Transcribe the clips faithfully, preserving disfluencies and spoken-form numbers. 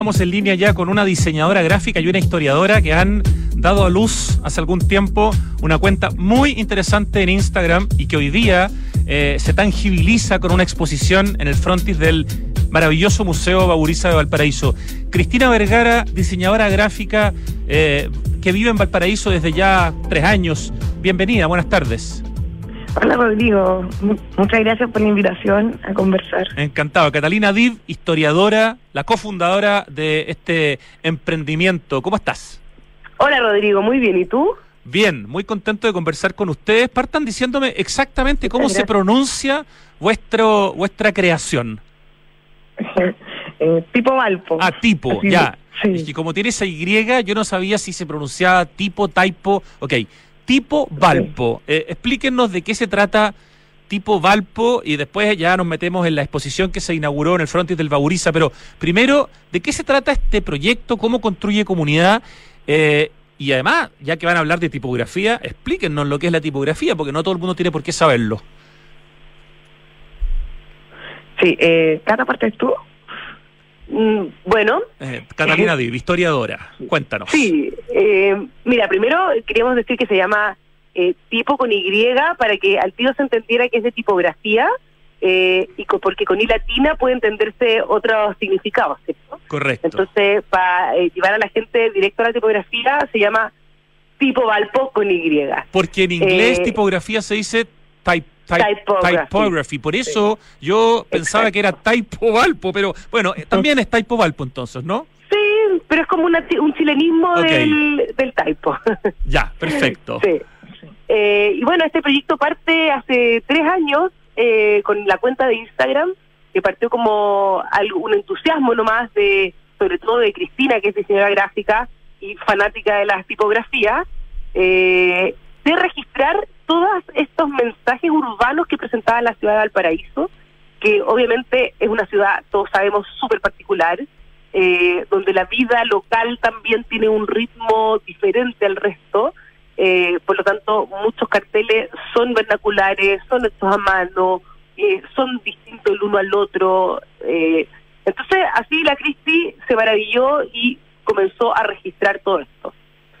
Estamos en línea ya con una diseñadora gráfica y una historiadora que han dado a luz hace algún tiempo una cuenta muy interesante en Instagram y que hoy día eh, se tangibiliza con una exposición en el frontis del maravilloso Museo Baburiza de Valparaíso. Cristina Vergara, diseñadora gráfica eh, que vive en Valparaíso desde ya tres años. Bienvenida, buenas tardes. Hola Rodrigo, muchas gracias por la invitación a conversar. Encantado. Catalina Div, historiadora, la cofundadora de este emprendimiento. ¿Cómo estás? Hola Rodrigo, muy bien. ¿Y tú? Bien, muy contento de conversar con ustedes. Partan diciéndome exactamente cómo se pronuncia vuestro vuestra creación. eh, tipo Valpo. Ah, tipo, Así ya. Sí. Es que como tiene esa Y, yo no sabía si se pronunciaba tipo, typo. Ok. Tipo Valpo. Eh, explíquenos de qué se trata Tipo Valpo y después ya nos metemos en la exposición que se inauguró en el frontis del Baburiza. Pero primero, ¿de qué se trata este proyecto? ¿Cómo construye comunidad? Eh, y además, ya que van a hablar de tipografía, explíquenos lo que es la tipografía, porque no todo el mundo tiene por qué saberlo. Sí, eh, ¿Cata partes tú? Mm, bueno. Eh, Catalina Div, historiadora, cuéntanos. Sí, eh, mira, primero queríamos decir que se llama eh, tipo con Y para que al tiro se entendiera que es de tipografía eh, y co porque con I latina puede entenderse otros significados, ¿cierto? Correcto. Entonces, para eh, llevar a la gente directo a la tipografía se llama Tipo Valpo con Y. Porque en inglés eh, tipografía se dice type. Typography. Typography, por eso sí. Yo pensaba Exacto. que era Typo Valpo, pero bueno, también es Typo Valpo entonces, ¿no? Sí, pero es como una, un chilenismo okay. del, del typo. Ya, perfecto. Sí. Eh, y bueno, este proyecto parte hace tres años eh, con la cuenta de Instagram, que partió como algo, un entusiasmo nomás, de, sobre todo de Cristina, que es diseñadora gráfica y fanática de las tipografías, eh, de registrar todos estos mensajes urbanos que presentaba la ciudad de Valparaíso, que obviamente es una ciudad, todos sabemos, súper particular, eh, donde la vida local también tiene un ritmo diferente al resto, eh, por lo tanto muchos carteles son vernaculares, son hechos a mano, eh, son distintos el uno al otro, eh, entonces así la Cristi se maravilló y comenzó a registrar todo esto.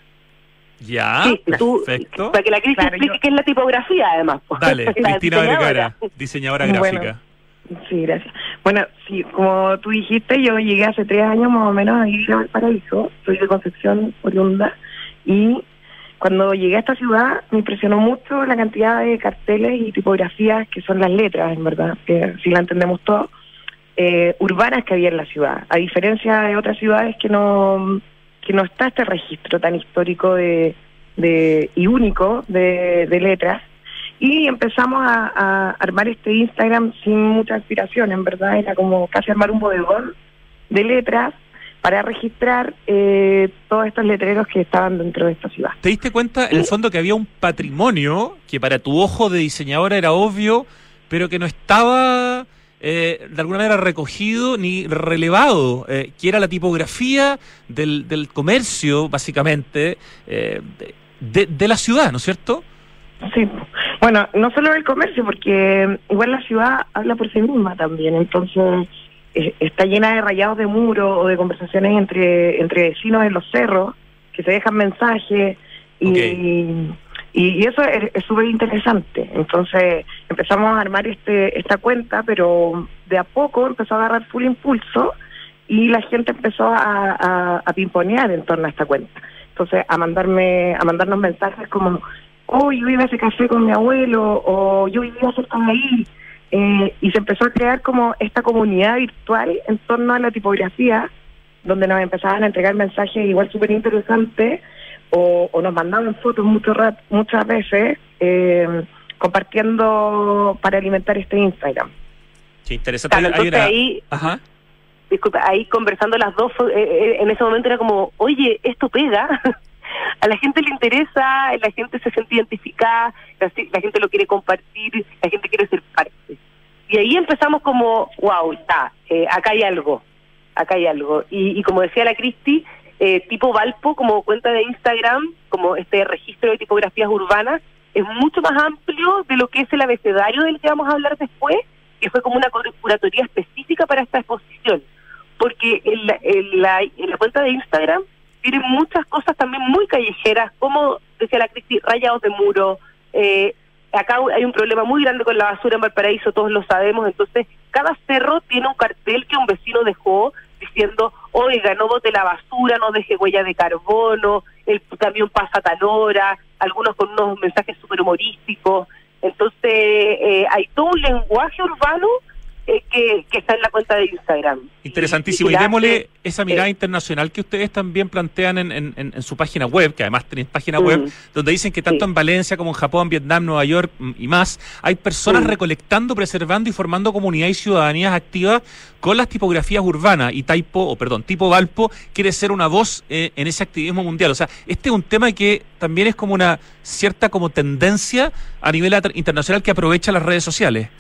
Ya, sí, tú, perfecto. Para que la Cristi claro, explique yo... qué es la tipografía, además. Dale, Cristina Vergara, diseñadora gráfica. Bueno, sí, gracias. Bueno, sí, como tú dijiste, yo llegué hace tres años más o menos a vivir a Valparaíso, soy de Concepción, oriunda, y cuando llegué a esta ciudad me impresionó mucho la cantidad de carteles y tipografías que son las letras, en verdad, que si la entendemos todo, eh, urbanas que había en la ciudad, a diferencia de otras ciudades que no... que no está este registro tan histórico de, de y único de, de letras, y empezamos a, a armar este Instagram sin mucha aspiración, en verdad era como casi armar un bodegón de letras para registrar eh, todos estos letreros que estaban dentro de esta ciudad. ¿Te diste cuenta, en el fondo, que había un patrimonio que para tu ojo de diseñadora era obvio, pero que no estaba... Eh, de alguna manera recogido ni relevado, eh, que era la tipografía del, del comercio, básicamente, eh, de, de la ciudad, ¿no es cierto? Sí, bueno, no solo del comercio, porque igual la ciudad habla por sí misma también, entonces eh, está llena de rayados de muro o de conversaciones entre, entre vecinos en los cerros, que se dejan mensajes, y... Okay. Y, y eso es súper interesante. Entonces empezamos a armar este esta cuenta, pero de a poco empezó a agarrar full impulso y la gente empezó a, a, a pimponear en torno a esta cuenta. Entonces a mandarme a mandarnos mensajes como, oh, yo iba a ese café con mi abuelo, o yo vivía cerca de ahí. Eh, y se empezó a crear como esta comunidad virtual en torno a la tipografía, donde nos empezaban a entregar mensajes igual súper interesantes, O, o nos mandaban fotos mucho rat, muchas veces eh, compartiendo para alimentar este Instagram. Qué interesante. Claro, entonces una... ahí, Ajá. disculpa, ahí conversando las dos, eh, en ese momento era como, oye, esto pega, a la gente le interesa, la gente se siente identificada, la, la gente lo quiere compartir, la gente quiere ser parte. Y ahí empezamos como, wow, está, eh, acá hay algo, acá hay algo. Y, y como decía la Cristi, Eh, tipo Valpo, como cuenta de Instagram, como este registro de tipografías urbanas, es mucho más amplio de lo que es el abecedario del que vamos a hablar después, que fue como una curatoría específica para esta exposición, porque en la, en la, en la cuenta de Instagram tienen muchas cosas también muy callejeras, como decía la Cristi, rayados de muro. Eh, acá hay un problema muy grande con la basura en Valparaíso, todos lo sabemos, entonces cada cerro tiene un cartel que un vecino dejó diciendo, oiga, no bote la basura, no deje huella de carbono, el camión pasa a tal hora, algunos con unos mensajes súper humorísticos. Entonces eh, hay todo un lenguaje urbano eh, que, que está en la cuenta de Instagram. Interesantísimo. Y, y, y démosle esa mirada eh, internacional que ustedes también plantean en, en, en su página web, que además tienen página mm, web, donde dicen que tanto sí. en Valencia como en Japón, Vietnam, Nueva York y más, hay personas mm. recolectando, preservando y formando comunidad y ciudadanías activas con las tipografías urbanas. Y Taipo, o perdón, Tipo Valpo quiere ser una voz eh, en ese activismo mundial. O sea, este es un tema que también es como una cierta como tendencia a nivel internacional que aprovecha las redes sociales.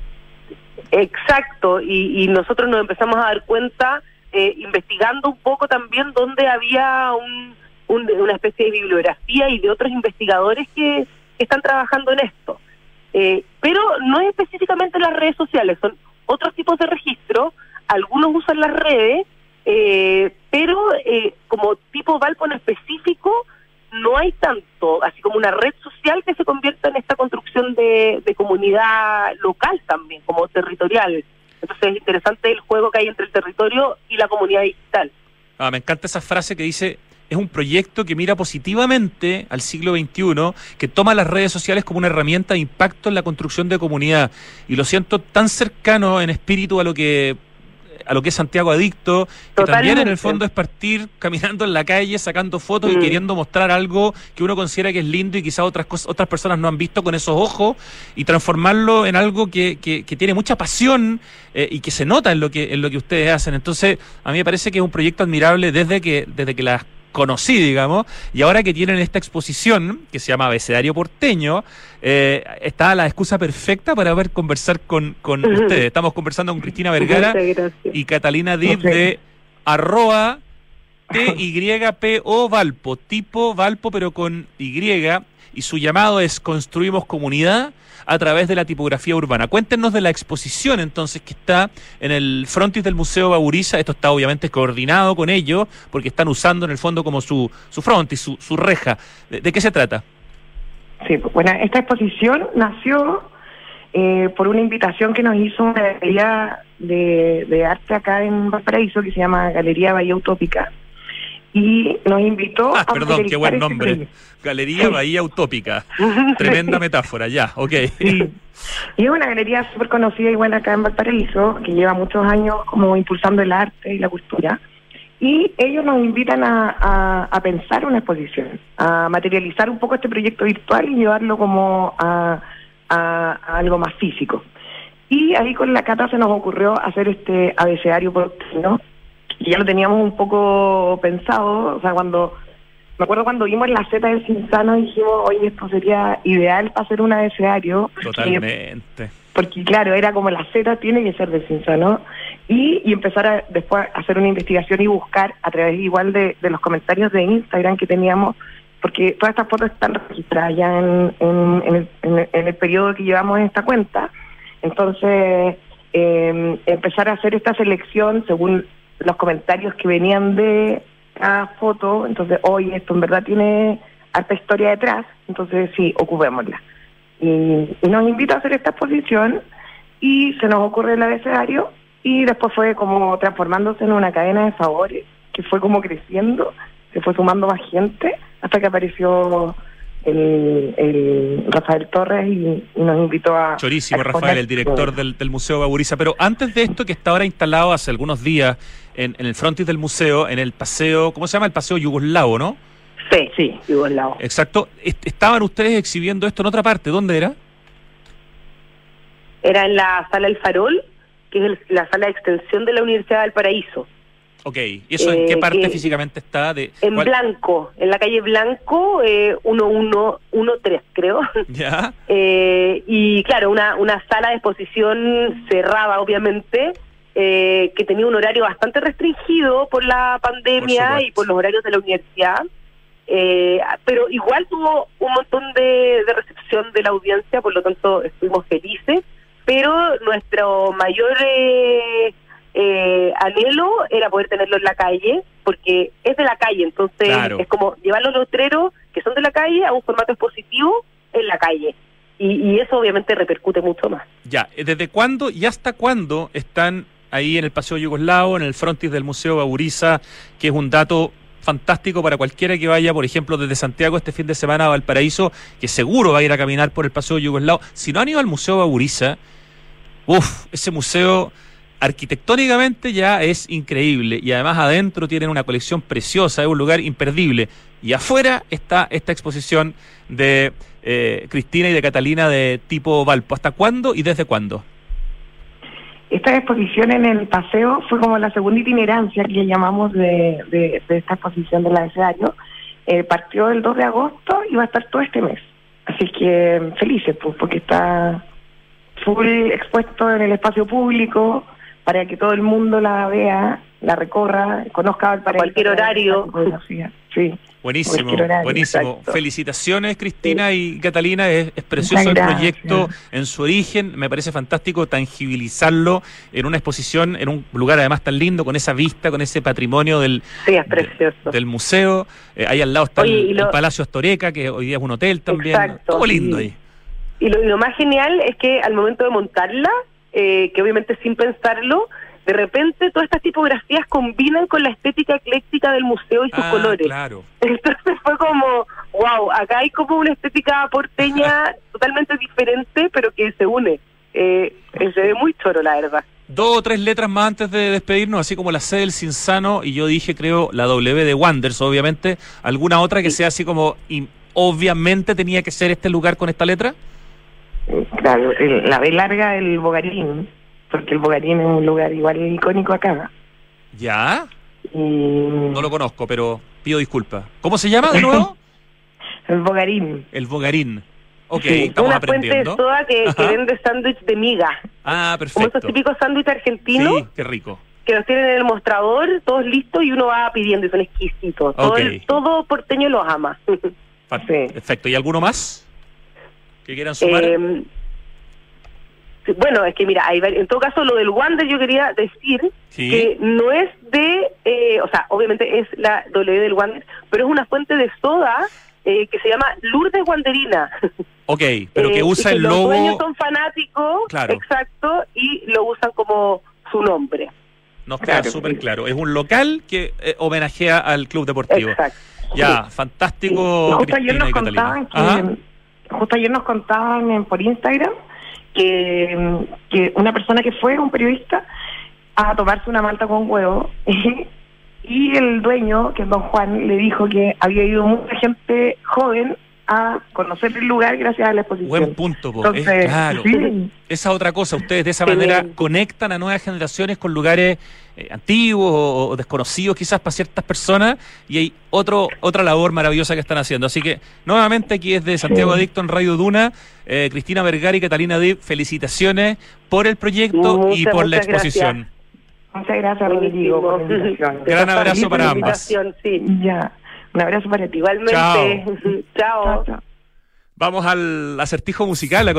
Exacto, y, y nosotros nos empezamos a dar cuenta, eh, investigando un poco también donde había un, un, una especie de bibliografía y de otros investigadores que, que están trabajando en esto. Eh, pero no es específicamente las redes sociales, son otros tipos de registro, algunos usan las redes, eh, pero eh, como Tipo Valpo en específico, no hay tanto, así como una red social que se convierta en esta construcción de, de comunidad local también, como territorial. Entonces es interesante el juego que hay entre el territorio y la comunidad digital. Ah, me encanta esa frase que dice, es un proyecto que mira positivamente al siglo veintiuno, que toma las redes sociales como una herramienta de impacto en la construcción de comunidad. Y lo siento tan cercano en espíritu a lo que... a lo que es Santiago Adicto, que Totalmente. También en el fondo es partir caminando en la calle, sacando fotos mm. y queriendo mostrar algo que uno considera que es lindo y quizás otras cosas, otras personas no han visto con esos ojos, y transformarlo en algo que, que, que tiene mucha pasión eh, y que se nota en lo que en lo que ustedes hacen. Entonces, a mí me parece que es un proyecto admirable desde que desde que las conocí, digamos, y ahora que tienen esta exposición que se llama Abecedario Porteño, eh, está la excusa perfecta para poder conversar con, con uh-huh. ustedes. Estamos conversando con Cristina Vergara y Catalina Div okay. de arroba T Y P O Valpo, Tipo Valpo pero con Y, y su llamado es Construimos Comunidad a través de la tipografía urbana. Cuéntenos de la exposición entonces que está en el frontis del Museo Baburiza. Esto está obviamente coordinado con ellos porque están usando en el fondo como su, su frontis, su, su reja. ¿De, ¿De qué se trata? Sí, bueno, esta exposición nació eh, por una invitación que nos hizo una galería de, de arte acá en Valparaíso que se llama Galería Bahía Utópica. Y nos invitó ah, a... perdón, qué buen nombre. Este Galería sí. Bahía Utópica. Tremenda metáfora, ya, ok. Sí. Y es una galería súper conocida igual acá en Valparaíso, que lleva muchos años como impulsando el arte y la cultura. Y ellos nos invitan a, a, a pensar una exposición, a materializar un poco este proyecto virtual y llevarlo como a, a, a algo más físico. Y ahí con la Cata se nos ocurrió hacer este abecedario porteño, y ya lo teníamos un poco pensado, o sea, cuando, me acuerdo cuando vimos la Z del Cinzano dijimos, oye, esto sería ideal para hacer un abecedario. Totalmente. Porque, porque claro, era como la Z tiene que ser del Cinzano, y, y empezar a después a hacer una investigación y buscar a través igual de, de los comentarios de Instagram que teníamos, porque todas estas fotos están registradas ya en, en, en, el, en, el, en el periodo que llevamos en esta cuenta. Entonces, eh, empezar a hacer esta selección según los comentarios que venían de cada foto. Entonces, hoy esto en verdad tiene harta historia detrás, entonces sí, ocupémosla. Y, y nos invita a hacer esta exposición y se nos ocurre el abecedario y después fue como transformándose en una cadena de favores que fue como creciendo, se fue sumando más gente hasta que apareció el, el Rafael Torres y, y nos invitó a... Chorísimo, a Rafael, el director del, del Museo Baburiza. Pero antes de esto, que está ahora instalado hace algunos días en, en el frontis del museo, en el paseo, ¿cómo se llama? El paseo yugoslavo, ¿no? Sí, sí, yugoslavo. Exacto. Estaban ustedes exhibiendo esto en otra parte. ¿Dónde era? Era en la Sala El Farol, que es el, la sala de extensión de la Universidad de Valparaíso. Ok, ¿y eso en qué parte eh, físicamente está? De En ¿cuál? Blanco, en la calle Blanco, eh, uno uno uno tres creo. ¿Ya? eh, y claro, una, una sala de exposición cerrada, obviamente, eh, que tenía un horario bastante restringido por la pandemia por y por los horarios de la universidad. Eh, pero igual tuvo un montón de, de recepción de la audiencia, por lo tanto estuvimos felices, pero nuestro mayor... Eh, eh, anhelo era poder tenerlo en la calle, porque es de la calle, entonces claro. es como llevar los letreros que son de la calle a un formato expositivo en la calle. Y, y eso obviamente repercute mucho más. Ya, ¿desde cuándo y hasta cuándo están ahí en el Paseo Yugoslavo, en el frontis del Museo Bauriza, que es un dato fantástico para cualquiera que vaya, por ejemplo, desde Santiago este fin de semana a Valparaíso, que seguro va a ir a caminar por el Paseo Yugoslavo? Si no han ido al Museo Bauriza, uff, ese museo arquitectónicamente ya es increíble, y además adentro tienen una colección preciosa, es un lugar imperdible, y afuera está esta exposición de eh, Cristina y de Catalina de tipo Valpo. ¿Hasta cuándo y desde cuándo? Esta exposición en el paseo fue como la segunda itinerancia que llamamos de, de, de esta exposición del abecedario. Eh, partió el dos de agosto y va a estar todo este mes. Así que felices, pues, porque está full expuesto en el espacio público para que todo el mundo la vea, la recorra, conozca Valparaíso. A cualquier horario. Sí. Buenísimo, horario, buenísimo. Exacto. Felicitaciones, Cristina sí. y Catalina. Es, es precioso el proyecto gracias. en su origen. Me parece fantástico tangibilizarlo en una exposición, en un lugar además tan lindo, con esa vista, con ese patrimonio del, Sí, es precioso. de- del museo. Eh, ahí al lado está Oye, el, y lo- el Palacio Astoreca, que hoy día es un hotel también. Exacto. Todo lindo Y- ahí. Y lo, y lo más genial es que al momento de montarla, eh, que obviamente sin pensarlo, de repente todas estas tipografías combinan con la estética ecléctica del museo y sus Ah, colores. claro. Entonces fue como, wow, acá hay como una estética porteña totalmente diferente, pero que se une. Eh, eh, se ve muy choro, la verdad. Dos o tres letras más antes de despedirnos, así como la C del Cinzano, y yo dije, creo, la W de Wanders, obviamente. ¿Alguna otra que Sí. sea así como, y obviamente tenía que ser este lugar con esta letra? Claro, el- la B larga del Bogarín, porque el Bogarín es un lugar igual icónico acá. ¿Ya? Y No lo conozco, pero pido disculpas. ¿Cómo se llama de nuevo? el Bogarín. El Bogarín. Ok, Sí, estamos Una fuente de aprendiendo. soda que, que Ajá. vende sándwich de miga. Ah, Como perfecto. esos típicos sándwiches argentinos Sí, qué rico. que los tienen en el mostrador, todos listos, y uno va pidiendo y son exquisitos. Todo, Ok. el- todo porteño los ama. Pa- Sí. Perfecto. ¿Y alguno más que quieran sumar? Eh, sí, bueno, es que mira, hay vari- en todo caso lo del Wander yo quería decir Sí. que no es de, eh, o sea, obviamente es la W del Wander, pero es una fuente de soda eh, que se llama Lourdes Wanderina. Ok, pero que Eh, usa y el los dueños logo... son fanáticos, Claro. exacto, y lo usan como su nombre. Nos queda Claro. súper claro. Es un local que eh, homenajea al club deportivo. Exacto. Ya, Sí. fantástico. Y justo ayer Cristina nos y Catalina. contaban Ajá. que justo ayer nos contaban en- por Instagram que, que una persona que fue, un periodista, a tomarse una malta con huevo y el dueño, que es don Juan, le dijo que había ido mucha gente joven a conocer el lugar gracias a la exposición. Buen punto, po. Entonces, Es claro. sí. Esa otra cosa, ustedes de esa Qué manera bien. conectan a nuevas generaciones con lugares eh, antiguos o, o desconocidos quizás para ciertas personas, y hay otro otra labor maravillosa que están haciendo. Así que nuevamente aquí desde Santiago Sí. Adicto en Radio Duna, eh, Cristina Vergara y Catalina Dip, felicitaciones por el proyecto y Muchas, por la muchas exposición. Muchas gracias, Rodrigo, por la invitación. Gran abrazo Por la para ambas. invitación, Sí. Ya, un abrazo para ti. Igualmente. Chao. Chao. Chao, chao. Vamos al acertijo musical.